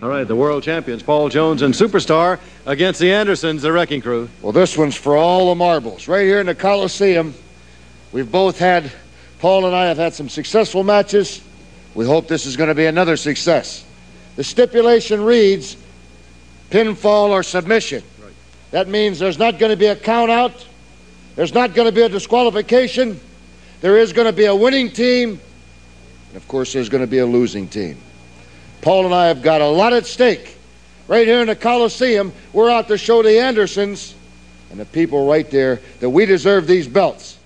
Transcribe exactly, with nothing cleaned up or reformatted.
All right, the world champions, Paul Jones and Superstar, against the Andersons, the Wrecking Crew. Well, this one's for all the marbles. Right here in the Coliseum, we've both had, Paul and I have had some successful matches. We hope this is going to be another success. The stipulation reads, pinfall or submission. Right. That means there's not going to be a count out. There's not going to be a disqualification. There is going to be a winning team. And of course, there's going to be a losing team. Paul and I have got a lot at stake. Right here in the Coliseum, we're out to show the Andersons and the people right there that we deserve these belts.